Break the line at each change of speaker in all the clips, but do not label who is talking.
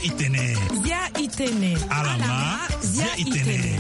itene.
Zia itene.
Alama zia itene.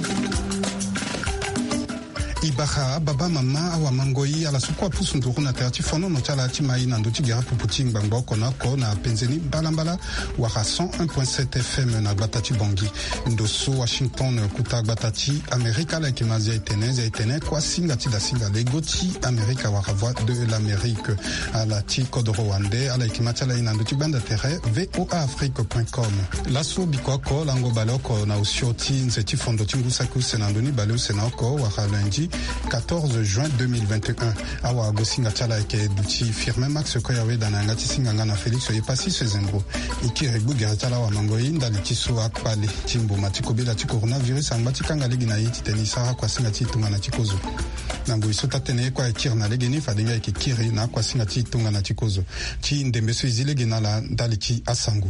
Ibaha baba mama awa mangoi ala sukwa pusu nduru na terati fono no chala chimai na nduti gira puputi ngbangbo konako na penzeni balambala waka 101.7 FM na Gbatati Bongi ndoso Washington kuta Gbatati Amerika la kimazia itene kwa singa ti da singa legoti Amerika waka voix de l'Amérique ala ti kodoro wande ala ikimachala ina nduti banda tere voaafrique.com laso bikwako lango baloko na usioti nzeti fondo tingusaku senandoni baleo senako waka lundi 14 juin 2021 awa gosinga chala ke duti firme max koyawe dana ngati singanga na Felix oyepasi sezembo ikire bugera chala wa mangoi ndali tiso akpale timbo matiko bela ti coronavirus ambati kanga legi na yiti tenisa kwa singa ti tunga na tikozo nango isota tene kwa ikir na legi ni fadinga ke kiri na kwa singa ti tunga na tikozo ti ndembeso izilegi na la ndali ti asango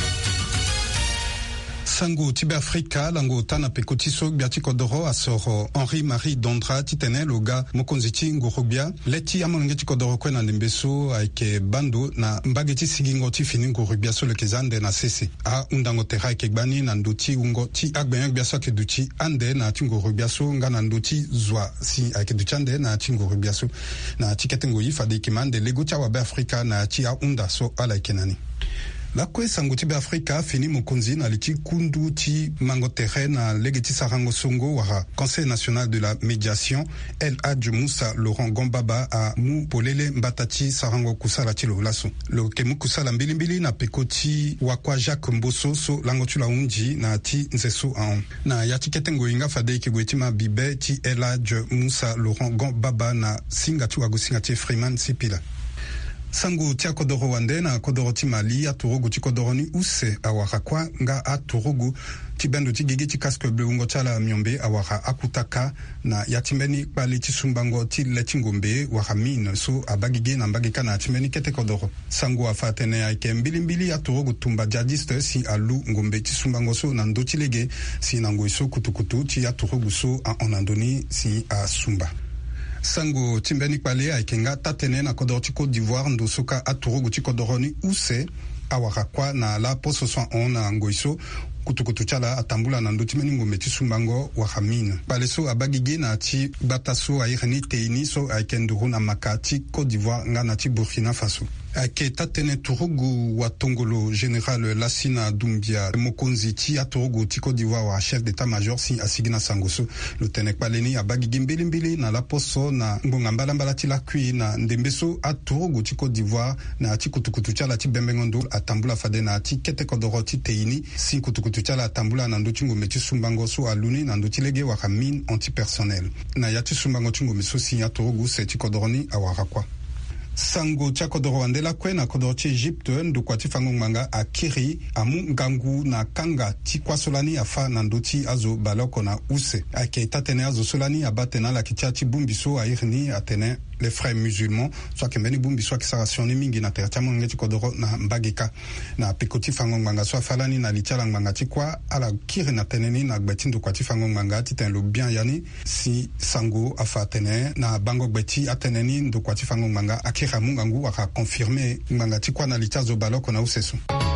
Sango Tibe Afrika lango tana pekotiso biati kodoro asoro Henri-Marie Dondra titene loga mokonziti ngurubia leti amonengeti kodoro kwena ndembeso aike bando na mbageti sigingo ti fini ngurubia so lekezande na sese a undango tera ike gbani na nduti ungo ti agbenyo biaso ke duti ande na ti ngurubia so nga na nduti zwa si aike duti ande na ti ngurubia so na tikete ngoyi fade kimande lego tia wabe Afrika na ti a unda so ala ike nani la kwe sango tibe Afrika fini mokonzi na liti kundu ti mango tere na legeti sarango songo wara Conseil national de la médiation El Hadj Moussa Laurent Gombaba a mu polele mbatati sarango kusala ti lo laso lo kemu kusala mbilimbili na pekoti wakwa Jacques Mboso so lango tula unji na ti nzeso aon na yati ketengo inga fade ki gwetima bibe ti El Hadj Moussa Laurent Gombaba na singa ti wago singa ti Freeman Sipila sango tia kodoro wande na kodoro ti Mali aturugu ti kodoro ni use awara kwa nga aturugu ti bendo ti gigi ti casque bleu ungo chala miombe awara akutaka na yatimbeni pali ti sumbango ti leti ngombe wara mine so abagige na mbagika na yatimbeni kete kodoro sango afatene aike mbilimbili aturugu tumba jadiste si alu ngombe ti sumbango so na ndo ti lege si nango iso kutukutu ti aturugu so a onandoni si a sumba sango timbeni pale aikenga tatene na kodoro ti Côte d'Ivoire ndo soka aturugu ti kodoro ni use awara kwa na la poso soin on na ngoiso kutukutu chala atambula na ndoti meni ngombe ti sumbango wa hamine pale so abagige na ti bataso aireni teini so aikenduru na makati Côte d'Ivoire nga na ti Burkina Faso ake tatene turugu wa tongolo général Lassina Doumbia mokonzi ti aturugu ti Côte d'Ivoire wa chef d'état-major si asigina sangoso lo tene paleni abagige mbili na la poso na ngonga mbala ti la kui na ndembeso aturugu ti Côte d'Ivoire na ti kutukutu chala ti bembengondo atambula fade na ti kete kodoro ti teini si kutukutu chala atambula na ndo ti ngombe ti sumbango so aluni na ndo ti lege waka mine antipersonnel na ya ti sumbango ti ngombe so si aturugu se ti kodoro ni awara kwa sango tia kodoro wandela kwe na kodoro ti Egypte ndo kwa ti fango ngmanga akiri amu ngangu na kanga ti kwa solani afa na ndo ti azo baloko na use ake tatene azo solani abatena la kitia ti bumbiso airni atene les frères musulmans soit kembeni bumbi soit kisarasioni mingi na terata mo ngeti kodoro na mbagika na pekoti fango ngmanga soit falani na litia ngmanga ti kwa ala kiri na teneni na gbeti ndo kwa ti fango ngmanga ti ten lo bien yani si sango afa tene na bango gbeti ateneni ndo kwa ti fango ngmanga akiri mungangu waka confirmer ngmanga ti kwa na litia zo baloko na useso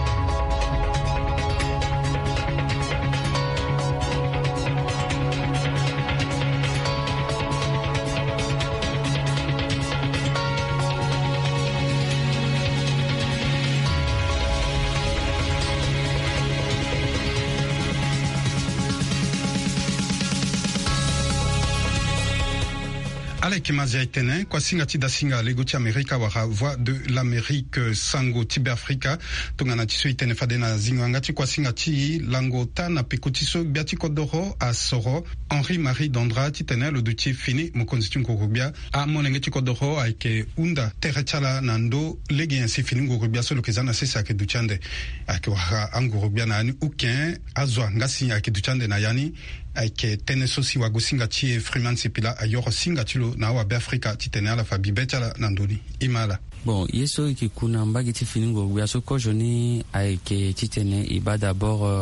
Kimazia itene kwa singa ti da singa lego ti Amerika wara voix de l'Amérique sango tibe Afrika tongana ti so itene fade na zinganga ti kwa singa ti lango ta na pekoti so biati kodoro asoro Henri-Marie Dondra ti tene lo du ti fini mokonzi ti ngurubia a monenge ti kodoro aike unda tere chala na ndo lege yansi fini ngurubia so lo kezana sese ake du tiande ake wara ngurubia na yani uken azwa ngasi ake du tiande na yani aike tene so si wago singa ti Freeman Sipila ayoro singa ti lo na wabe Afrika ti tene ala fa bibe chala na ndoni imala
bon yeso ki kuna mbagi ti fini ngurubia so ko joni aike ti tene iba d'abord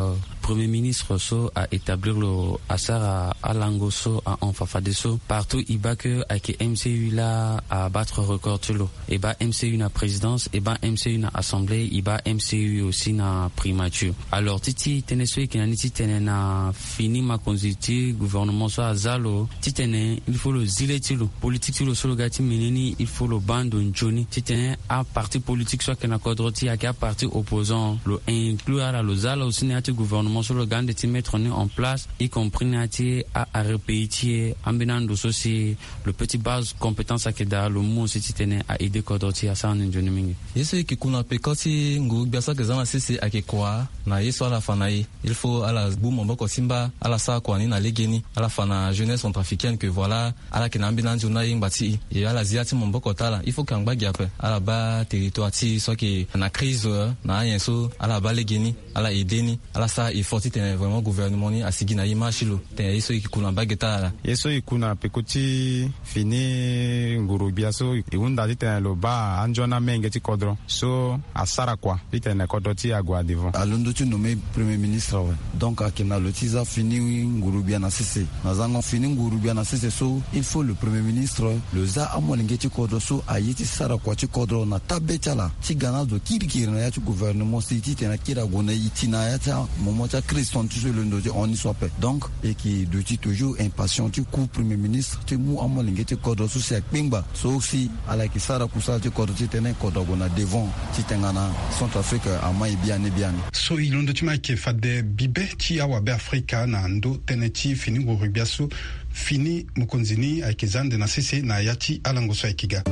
Premier ministre a établi le Asara à Langoso, à Anfafadeso, partout il va que avec MCU là à battre record tulo. Et bah MCU na présidence, et bah MCU na assemblée, et bah MCU aussi na primature. Alors titi teneswe qui n'a titi na fini ma constitution gouvernement so azalo, titi il faut le ziletilo, politique sur le solo gati meneni, il faut le bando njoni, titi à parti politique soit qu'on a quadroti à quel parti opposant, le inclure à la zala aussi n'a gouvernement sur le gant de mettre en place, y compris n'ati à répéter, ambinando aussi le petit base compétence à keda le mot si tene à aider quadroti à ça en njoni mingi.
Yeso qui kuna pekoti ngu biasa que zana sisi akekwa na yeso ala fanaï, il faut à la boum mboko simba à la sa kwa ni na legeni à la fana jeunesse centrafricaine que voilà à la kenambina njuna yimbati et à la ziati mboko tala il faut kangba giape à la ba territoire ti soit que na crise na yenso à la ba legeni à la edeni à la sa il faut tene vraiment gouvernement ni asigina yimashilo tene yeso qui kuna bageta
yeso ikuna pekoti fini nguru biaso iunda tene lo ba anjona mengeti kodro so asara kwa tene kodoti agwa devant
alondo tu nommé premier ministre donc akena lotiza fini nguru bia na sese nazango fini nguru bia na sese so il faut le premier ministre le za amolengeti kodro so ayiti sara kwa ti kodro na tabetala ti gana do kirikiri na ya ti gouvernement si ti tena kira gona itina ya ta moment ta Christon tu le ndoje on y soit paix donc et qui de ti toujours impatient tu coup premier ministre ti mu amolengeti kodro so se pingba so si ala ki sara kusala ti kodro ti tena kodro gona devant ti tengana Centrafrique amai biane biane
so ilondo ti mai ke fade bibe ti awa be Afrika na ndo teneti fini nguru biaso fini mukonzini aikezande na sese na yati alangoso aikiga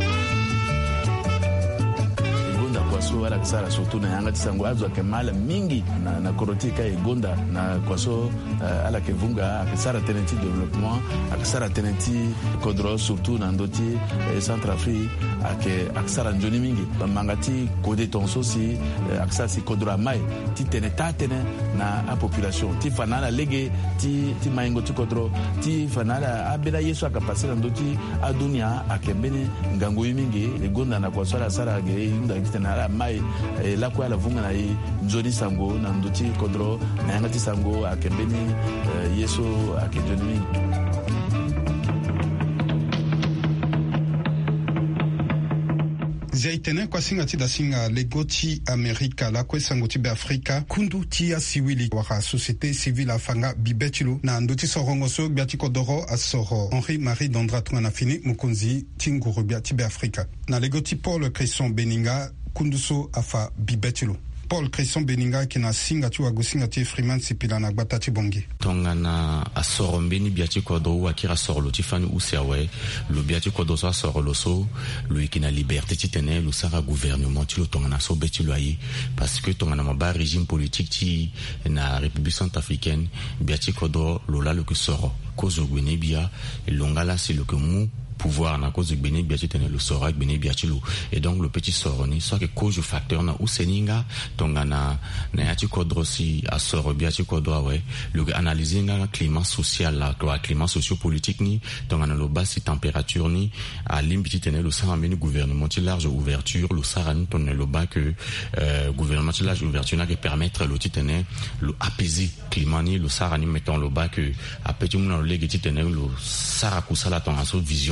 kwaso ala kisara surtout na yanga tisango azwa kemala mingi na korotika egonda na kwaso ala kevunga akisara tenenti développement akisara tenenti kodro surtout na ndoti Centrafrique akisara njoni mingi mangati kode tonso si akisara si kodro mai ti teneta tene na a population ti fanala lege ti maingo ti kodro ti fanala abela yeso akapasira ndoti adunia akembene ngango mingi egonda na kwaso ala sara ge inda kitena mai la kwa la vunga na njoni sango na ndoti kodro na yanga ti sango akembeni yeso akenjoni
zaitene kwa singa ti da singa legoti Amerika la kwe sango ti be Afrika kundu ti ya siwili waka société civile afanga bibetilo na ndoti sorongo so biati kodoro asoro Henri-Marie Dondra tunga na fini mukonzi ti nguru biati be Afrika na legoti Paul Cresson Beninga kunduso afa bibetilo Paul Cresson Beninga qui na singa tu agosinga ti Freeman sipila na batati bongi
tongana asoro mbeni biati kodo akira sorlo ti fani usewe lo biati kodo so sorlo so lo ikina liberté ti tene lo sara gouvernement ti lo tongana so beti lo ayi parce que tongana ma régime politique ti na République centrafricaine biati kodo lo la lo que soro cause gwene bia et longala c'est le que mu pouvoir na cause de Béné Biachi tene le sora Béné Biachi lo et donc le petit soroni soit que cause facteur na useninga tongana na yati kodrosi a soro biachi kodwa we le analyser na climat social la climat socio-politique ni tongana lo basse température ni a limbi tene le sara meni gouvernement ti large ouverture le sara ni tone lo ba que gouvernement ti large ouverture na que permettre le tene le apaiser climat ni le sara ni mettons lo ba que a petit moun le geti tene le sara kusala ton aso vision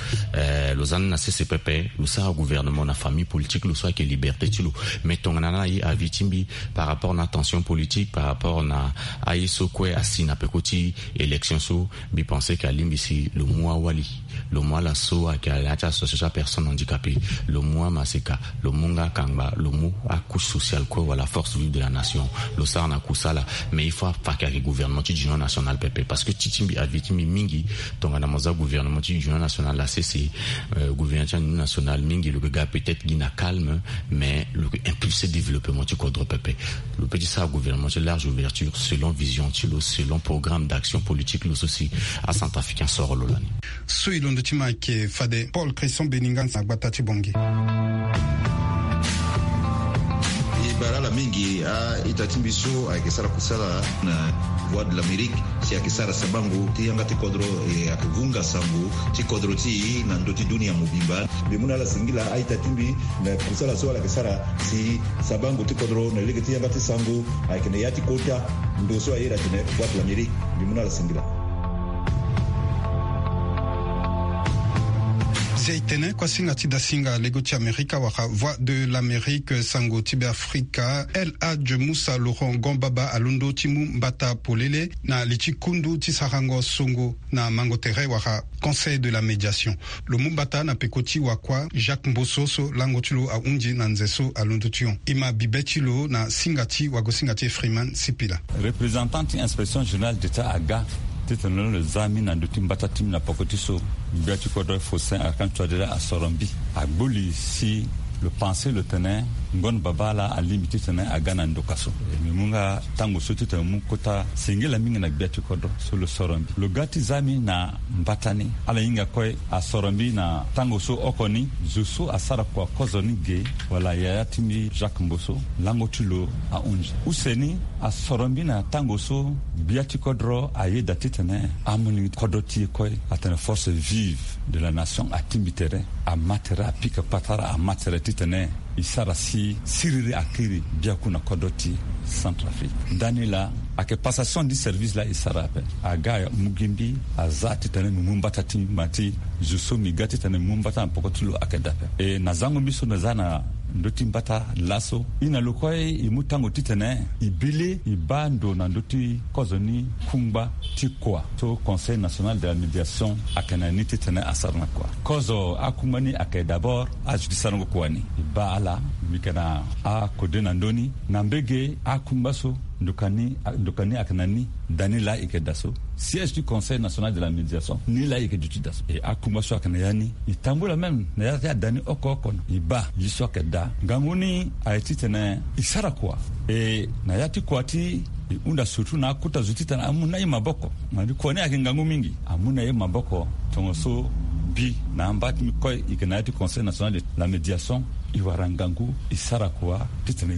Lausanne na CCPP, le sa gouvernement, na famille politique, le soit que liberté tilo. Mais ton nana y a vitimbi par rapport à tension politique, par rapport à aïso kwe asina pekoti élection so, bi penser qu'à l'imbisi le mois wali, le mois la so à qu'à association personne handicapée, le mois maseka, le monga kangba, le mot à couche sociale quoi, ou à la force vive de la nation, le sa na kusala. Mais il faut pas qu'il y ait gouvernement du Union national PP parce que titimbi a vitimbi mingi, ton nana moza gouvernement du Union national la CC gouvernement national mingi le gars peut-être guina calme mais le impulser développement du cadre PP le petit ça gouvernement de large ouverture selon vision selon programme d'action politique le souci à Centrafricain sort lolani
so ilondo tima ke fade Paul Cresson Beninga na batati bongi
barala mingi a itatimbiso a kesara kusala na
voix de l'Amérique si akisara sabangu ti yanga ti kodro akivunga sambu ti kodro ti na ndoti dunia mubimba bimuna la singila aita timbi na kusala so la kisara si sabangu ti kodro na lege ti yanga ti sangu aikene yati kota ndoso ayira tene voix de l'Amérique bimuna la singila
Zeitene kwa singa tida singa lego ti Amerika waka voix de l'Amérique sango tibe Afrika El Hadj Moussa Laurent Gombaba alundo timu mbata polele na lichi kundu ti sarango songo na mangotere waka conseil de la médiation lo mumbata na pekoti wakwa Jacques Mbososo langotulo a unji na nzeso alundo tion ima bibetilo na singati wago singati Freeman Sipila
représentant inspection générale d'État aga titano le zami na nduti mbata tim na pokotiso biati kodro fosin akantuadera a Sorombi agboli si le pensée le tenait ngon babala a limité tenait à Ghana ndokaso mimunga tango sotu mu kota singela mingi na biati kodro so le Sorombi le gati zami na mbatani ala inga koy a Sorombi na tango so okoni zusu asara kwa kozoni ge wala ya timi Jacques Mboso lango tulo a unji useni a Sorombi na tango so biati kodro a yeda titene amoni kodoti koy atene force vive de la nation a timbitere a matera pika patara a matera titene isara si siriri akiri biakuna kodoti Centrafrique danila ake passation du service la isara pe aga mugimbi azati tane mumbata timati jusomi gati tane mumbata pokotulo akedape e nazango biso nazana ndoti mbata laso ina lokoy imutango titene ibile ibando na ndoti kozoni kumba tikwa to conseil national de la médiation akanani titene asarna kwa kozo akumani ake d'abord ajudisango kwani ibala mikana a kodena ndoni nambege akumbaso ndokani akanani danila ikedaso siège du conseil national de la médiation ni la ikedutudaso et akumbaso akanayani itambula même na ya dani okoko iba yiso keda nganguni aititene isara kwa e na yati kwati unda surtout na kuta zutitana amuna maboko mali kone akingangu mingi amuna maboko tongoso bi na ambati mikoy ikenati conseil national de la médiation iwarangangu isara kwa titene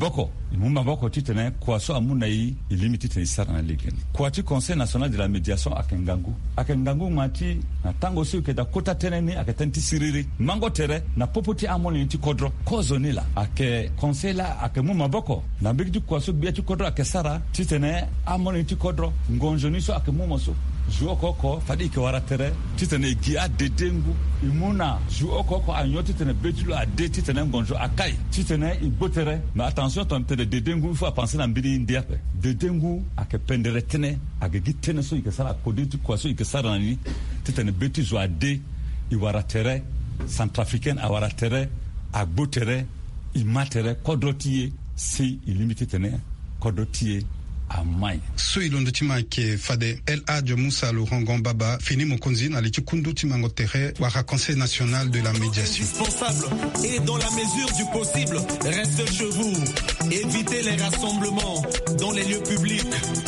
mumaboko titene kwa so amuna ilimiti titene isara na ligeni kwa ti conseil national de la médiation akengangu mati na tango si ukeda kota teneni akatenti siriri mango tere na popoti amoni ti kodro kozonila ake conseil la ake mumaboko na bigdi kwa so biati kodro ake sara titene amoni ti kodro ngonjoni so ake mumoso juokoko fadi ke waratere titene gia dedengu imuna juokoko anyoti tene betulo ade titene ngonjo akai titene ibotere mais attention ton tene dedengu il faut penser na mbiri india pe dedengu akependere tene agegitene so ikesara koditi kwa so ikesara nani titene betulo ade iwaratere centrafricaine awaratere agbotere imatere kodrotie si illimité tene kodrotie amai
so ilondo tima ke fade El Hadj Moussa Laurent Gombaba fini mokonzi na liti kundu timango tere waka conseil national de la médiation
indispensable et dans la mesure du possible restez chez vous évitez les rassemblements dans les lieux publics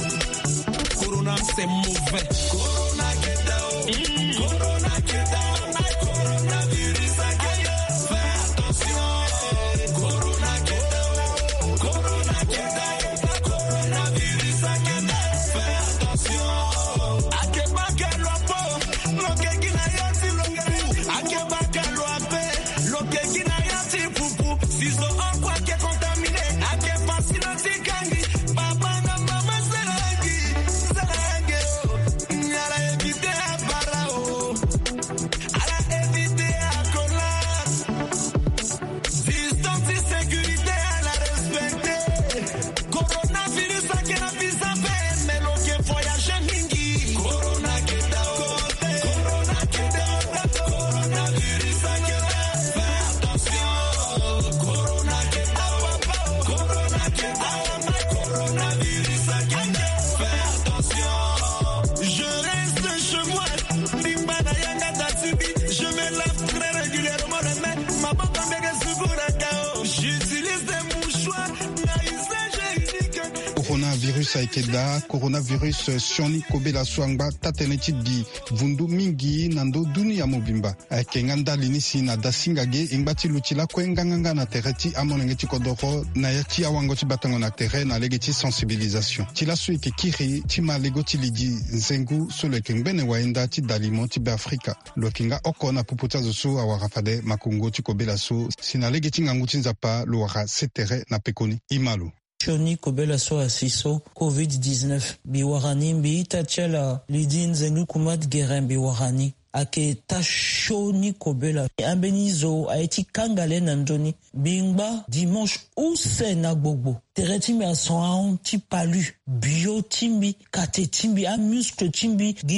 corona c'est mauvais corona get down corona get down coronavirus corona
virus aikeda coronavirus sioni kobela swangba tatene ti di vundu mingi nando dunia mobimba aike nganda linisi na dasingage ingba ti luti la kwenganganga na tere ti amonenge ti kodoro na ya ti awango ti batango na tere na lege ti sensibilisation ti la so yeke kiri ti ma lego ti lidi nzengu so lo yeke ngbene waenda ti dalimo ti beafrika lo yeke nga oko na pupu ti azo so awara fade makungo ti kobela so si na lege ti ngangu ti nzapa lo wara setere na pekoni Imalo.
Shoni kobela so asiso COVID-19 biwarani mbi tachala lidin zengu kumat geren biwarani ake tashoni kobela ambenizo aeti kangale nandoni bingba dimanche use na gbogbo teretimbi ason ti palu bio timbi kate timbi a muscle timbi gi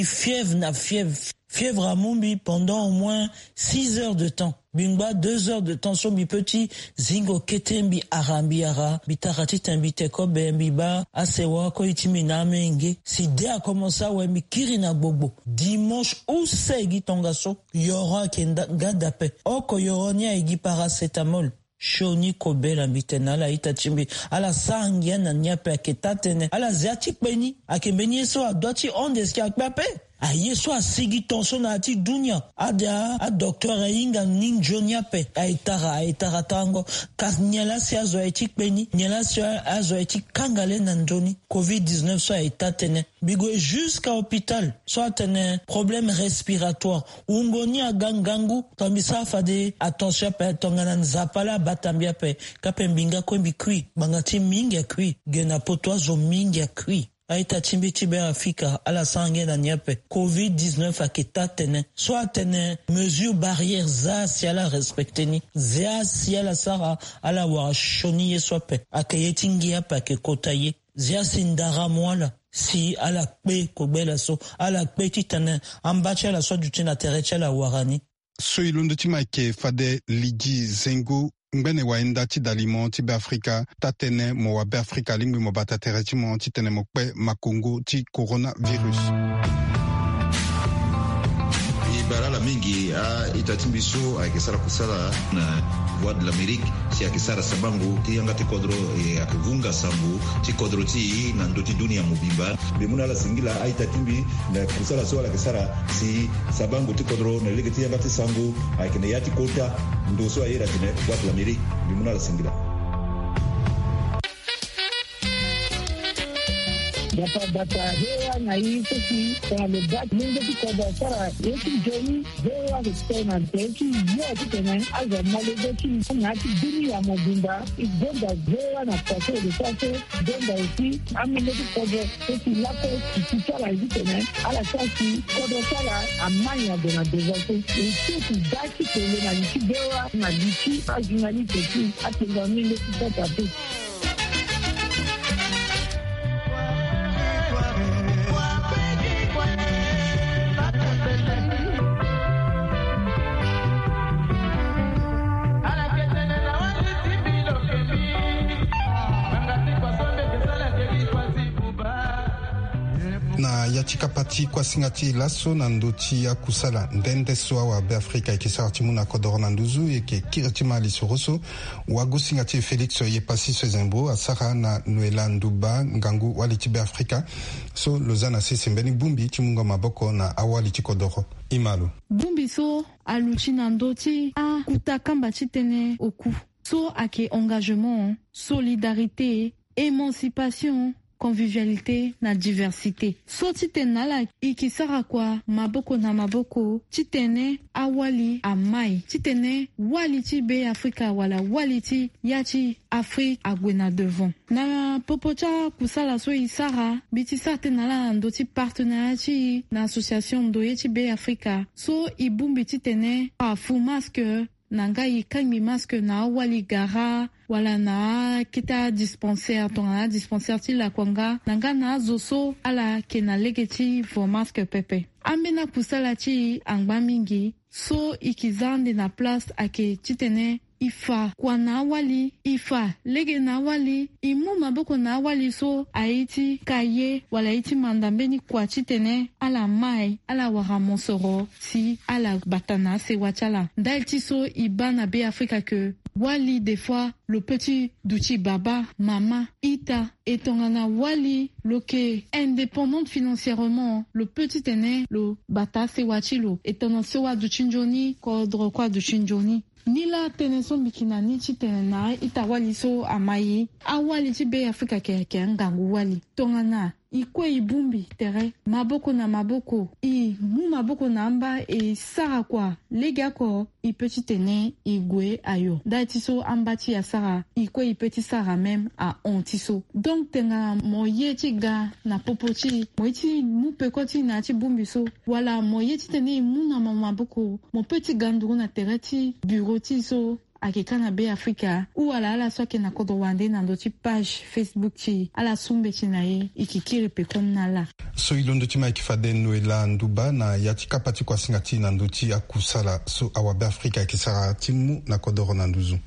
fièvre à Mumbi pendant au moins 6 heures de temps. Bingba 2 heures de temps sur mi petit zingo ketembi arambiara bitarati tembi tekobe mbiba asewa ko itimi na menge si de a commencé à mi kirina bobo dimanche ou segi tongaso yora kenda gadape oko yoronia igi paracetamol Shoni kobela mbitena la itachimbi ala sangia na nyape aketatene ala ziatik beni akembeni so adoti ondeski akpape aye so asigi tonso na ati dunia ada a docteur inga ninjonia pe aitara tango kas nyala si azo etik beni nyala si azo etik kangale nandoni COVID-19 so aitatene bigo jusqu'à hôpital so atene problème respiratoire ungoni agangangu tambisa fade attention pe tongana nzapala batambia pe kapembinga kwembi kwi bangati mingi kwi gena potwazo mingi kwi aita timbi tibe Afrika ala sangue na nyape COVID-19 aketa tene soit tene mesure barrière za si ala respecteni za si ala sara ala wa shoni yesope akayetingi apa ke kotaye za sindara mwala si ala pe kobela so ala pe titane ambacha la so dutina terecha la warani
so ilundo tima ke fade ligi zengo ngbene waenda ti dalimo ti beafrika tatene mo wa beafrika lingbi mo batatere ti mo ti tene mo kpe makongo ti coronavirus
barala mingi itatimbi so akisara kusala na voix de l'Amérique si akisara sabangu ti yanga ti kodro akivunga sambu ti kodro ti na ndoti dunia mobimba bimuna la singila aitatimbi na kusala so la kisara si sabangu ti kodro na lege ti yanga ti sambu akine yati kota ndo so ayira tine voix de l'Amérique bimuna la singila
Data hewa na hii sisi kwa lebak mingi tukoda sara yeki joni hewa kutena teki yote tena aza malebeki ngati dunia mobimba igonda hewa na pase de pase donda usi amile tukoda teki lako kisala hivi tena ala sasi kodo sala amanya de na devote usi daki tele na nchi hewa na nchi ajinali teki atinga mingi tutata teki
na yatika pati kwa singati laso na ndoti ya kusala ndende soa wa beafrika ikisara timu na kodoro na nduzu yeke kiritima lisoroso wago singati Felix ye pasi sezembo asara na Noela Nduba ngangu waliti beafrika so lozana sisi mbeni bumbi timunga maboko na awaliti kodoro Imalo
bumbi so aluchi na ndoti a kutakamba chitene oku so ake engagement solidarité émancipation convivialité na diversité so titena la ikisara kwa maboko na maboko titene awali amai titene wali ti be Afrika wala wali ti yachi Afrique agwena devant na popocha kusala so isara biti satena la ndoti partenariat na association ndoye ti be Afrika so ibumbi titene afu masque nanga yikangi masque na wali gara wala na kita dispensaire tongana dispensaire ti la kwanga nanga na zoso ala kena legeti for masque pepe amena kusala ti angba mingi so ikizande na place ake titene ifa kwa na awali ifa lege na awali imu maboko na awali so aiti kaye wala iti mandambeni kwa chitene ala mai ala waramonsoro si ala batana se wachala dalti so ibana be Afrika que wali des fois le petit Douchi Baba mama ita etongana wali loke indépendante financièrement le petit aîné le bata se wachilo etona se wa duchinjoni kodro kwa duchinjoni nila teneso bikina ni chitena ita wali so amayi awali ti be Afrika ke ngangu wali tongana ikwe ibumbi tere maboko na maboko i mu maboko na amba e sara kwa lega ko i petit ene igwe ayo dati so amba ti ya sara ikwe i petit sara même a ontiso donc tenga moye ti ga na popo ti moye ti mu peko ti na ti bumbi so wala moye ti tene mu na maboko mo petit ganduru na tere ti bureau ti so akeka na be Afrika ou ala soke na kodo wande na ndoti page Facebook ti ala sumbe ti na ye ikikiri pekon na la
so ilondo ti ma ikifade noela nduba na yati kapati kwa singati na ndoti akusala so awa be Afrika ikisara timu na kodo na nduzu.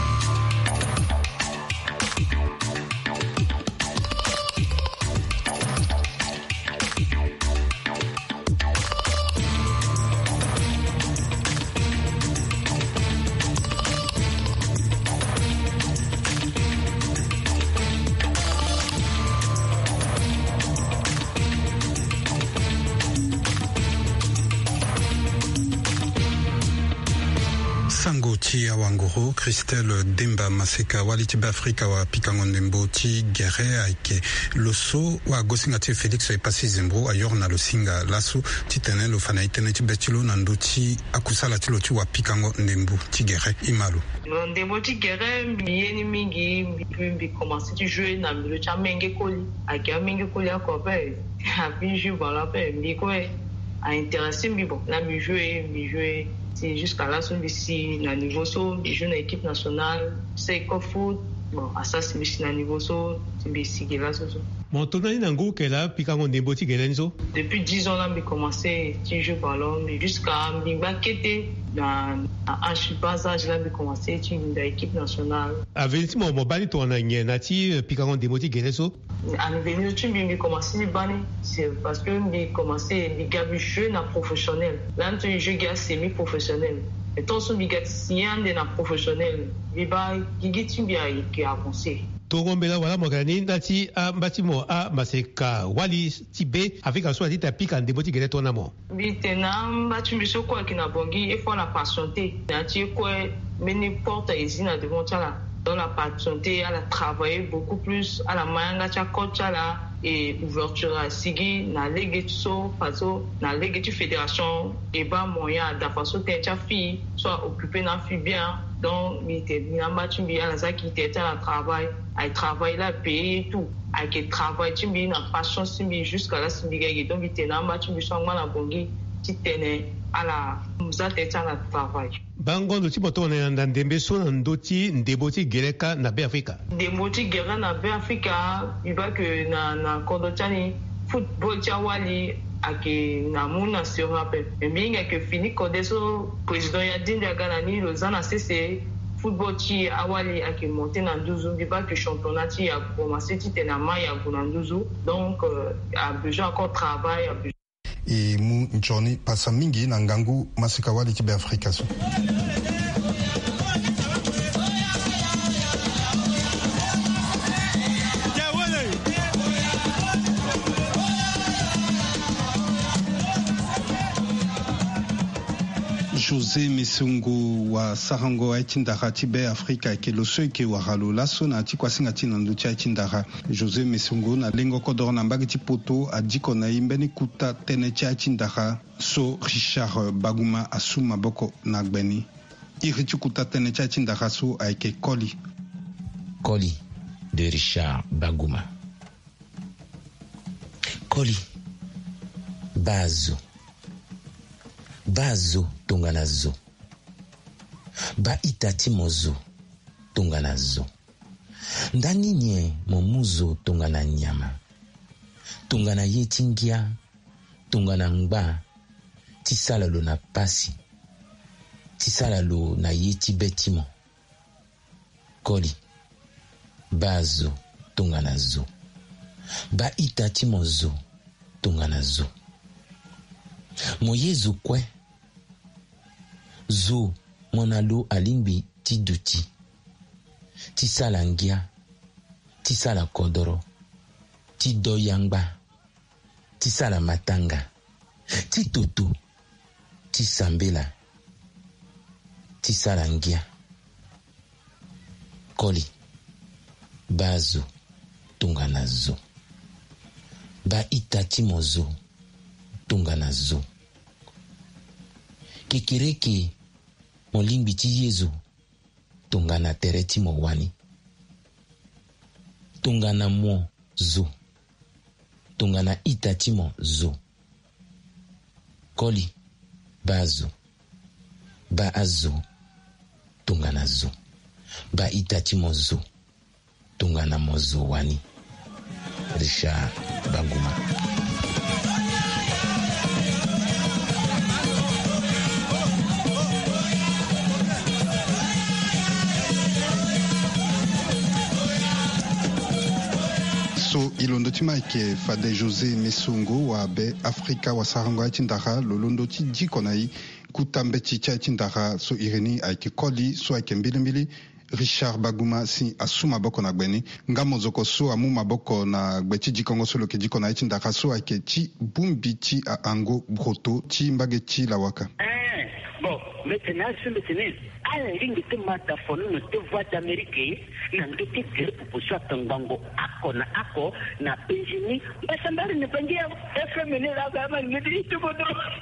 Ti awangoro Christelle Demba Maseka waliti be Afrika wa pikango ndembo ti gere aike loso wa gosinga ti Felix e pasi zembro ayor na lo singa lasu ti tene lo fana itene ti betilo na ndo ti akusala ti lo ti wa pikango ndembo ti gere imalo
ndembo ti gere miyeni mingi mbi commencer ti jouer na mbilo ti amenge koli aike amenge koli akope api jouer bala pe mbi ko a intéressé mbi bon na mbi jouer c'est jusqu'à là son ici na niveau so joue na équipe nationale c'est quoi foot bon à ça c'est ici na niveau so c'est ici là so
mon tonali nango kela pikango ndembo ti gelenzo
depuis 10 ans là j'ai commencé à jouer ballon mais jusqu'à mbakete na âge bas âge là j'ai commencé à jouer dans l'équipe nationale
avec mo bali to na nyena ti pikango ndembo ti gelenzo
à venir tu j'ai commencé à bani c'est parce que j'ai commencé à gabi jeu na professionnel là tu jeu gars semi professionnel et ton son bigat sien de na professionnel biba gigiti bia qui a avancé
togombela wala mogani nati mbatimo a maseka wali tibe avec aso ati tapika ndembo ti gele tona mo
bitena mbati biso kwa kina bongi il faut la patienter nati ko meni porte izina devant tala dans la patienter elle a travaillé beaucoup plus à la manga cha cocha là et ouverture à sigi na ligue so paso na ligue de fédération et ba moyen d'afaso techa fille soit occupé na fille bien donc il était na match bien la ça qui était à travail à travail là payer tout à que travail tu bien na passion simbi jusqu'à la simbi donc il était na match bien so na bongi ti tene ala muzate tsa na travail
bangondo ti boto na ndembe so na ndoti ndebo ti gereka na be Afrika
ndebo ti gera na be Afrika iba que na kondo tani football ti awali ake na muna se rappel mbinga que fini kodeso président ya dinda gana ni lozana cc football ti awali ake monter na nduzu iba que championnat ti a commencé ti tena ma ya na nduzu donc a besoin encore travail
e mu njoni pasa mingi na ngangu masika wali ti be Afrika so José Mesungu wa sarango aitindara ti be Afrika ke lo so ke waralo laso na ti kwasinga ti na nduti aitindara José Mesungu na lengo kodor na mbagi ti poto adiko na imbeni kuta tene ti aitindara so Richard Baguma asu maboko na gbeni iri ti kuta tene ti aitindara so ayeke Koli
de Richard Baguma. Koli bazo tongana zo ba itati mozo tongana zo ndani nye momuzo tongana nyama tongana yetingia tongana ngba tisala lo na pasi tisala lo na yeti betimo koli bazo tongana zo ba itati mozo tongana zo moyezu kwe zo monalo alimbi ti duti ti salangia ti sala kodoro ti doyangba ti sala matanga ti toto ti sambela ti salangia koli bazo tongana zo ba itati mozo tongana zo kekereke molimbi ti yezu tongana tere ti mo wani tongana mo zo tongana itati mo zo koli bazo ba azo tongana zo ba itati mo zo tongana mo zo wani. Richard Baguma.
So ilondo ti maike fade José Mesongo wa be Afrika wa sarango ya tindara lolondo ti diko na i kutambe ti tia tindara so ireni aike koli so aike mbilimbili. Richard Baguma si asuma boko na gbeni ngamo zoko so amu maboko na gbeti jikongo solo ke jiko na iti ndaka so ake ti bumbi ti a ango broto ti mbage ti lawaka.
Bon, maintenant sur le tennis à la ligne de matafone no te voix d'Amérique na ndote te proposition tangango ako na Benjamin basambari ne pangia FMN la gama ngedi to bodo.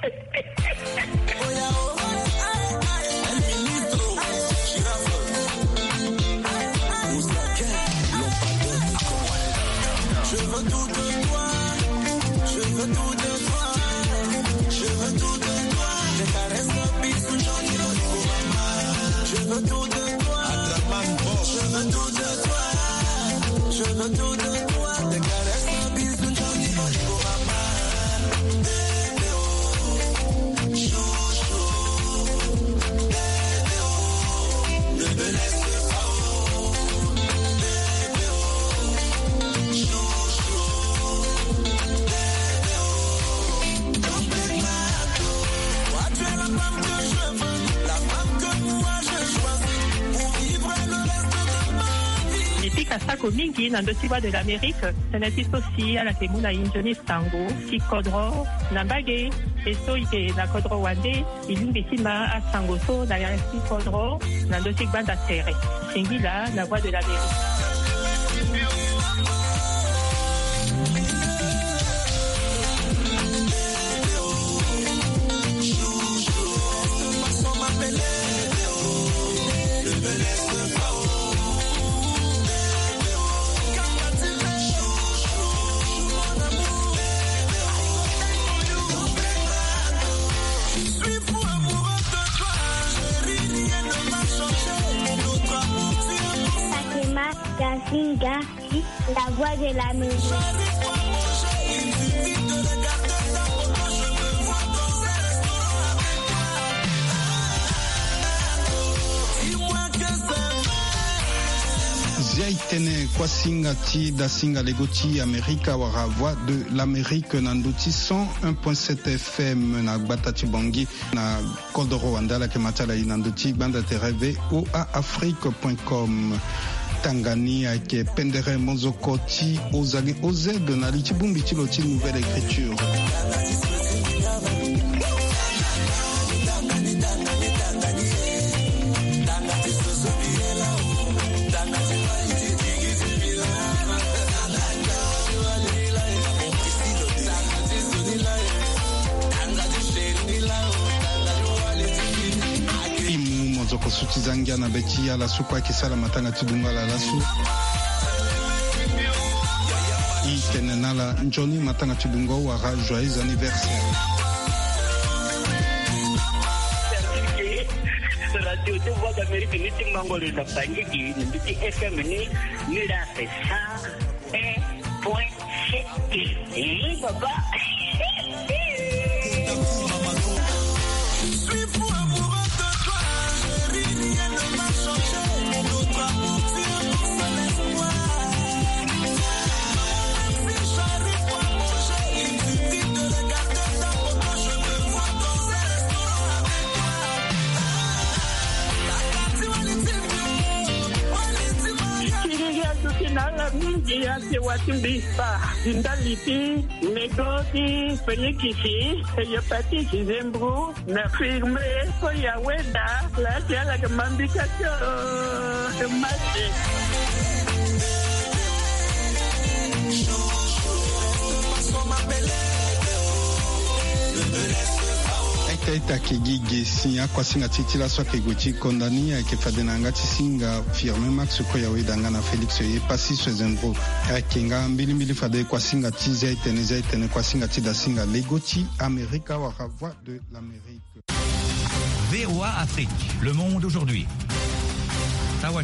Je veux tout de toi, je veux tout de toi, je veux tout de toi. Tes caresses me piquent sous gentil au maman. Je veux tout de toi, je veux tout de toi, je veux tout de toi. Tes caresses me piquent sous gentil au maman. Bébé oh, chouchou, bébé oh, ne me laisse pas oh, bébé oh, chouchou.
Kasako mingi na ndotiwa de l'Amérique, senatis aussi à la temuna injonis tango, si kodro, nambage, eso ike na kodro wande, ilumbi tima a sangoso, na yaresi kodro, na ndotik banda tere. Singila, la voix de l'Amérique.
Gazinga, la voix de la musique.
Ziaitene kwa singa ti da singa legoti Amerika wara voix de l'Amérique nandoti 101.7 FM na Batati Bangi na Kodoro Wandala ke matala inandoti banda tereve oaafrique.com. Tangania ke pendere mozoko ti ozali ozed na li ti bumbi ti lo ti nouvelle écriture. Sutizangia na beti ya la supa kisala matanga tidunga la lasu itenenala njoni matanga tidunga wara joyeux anniversaire.
Radio de voix d'Amérique ni timango le tapangi ki ni FM ni la pesa point city baba.
Notre amour
nala mingi ya te watimbi pa indaliti negoti penyekisi ya pati kizembru na firme ko ya weda la tiala ke mambika cho mate
Kaita kigigi sinya kwa singa titila swa kegoti kondani ya kefadenanga tisinga firme max ko ya wedanga na Felix ye pasi swezembro akinga mbili fade kwa singa tiza itene kwa singa tida singa legoti America wa voix de l'Amérique.
VOA Afrique, le monde aujourd'hui.